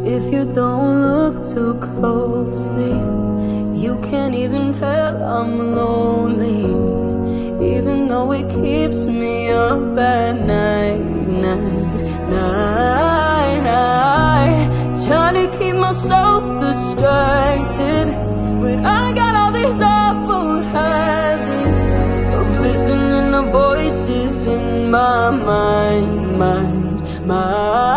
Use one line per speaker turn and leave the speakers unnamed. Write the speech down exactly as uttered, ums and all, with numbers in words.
If you don't look too closely, you can't even tell I'm lonely, even though it keeps me up at night, night, night. I try to keep myself distracted, but I got all these awful habits of listening to voices in my mind, mind, mind.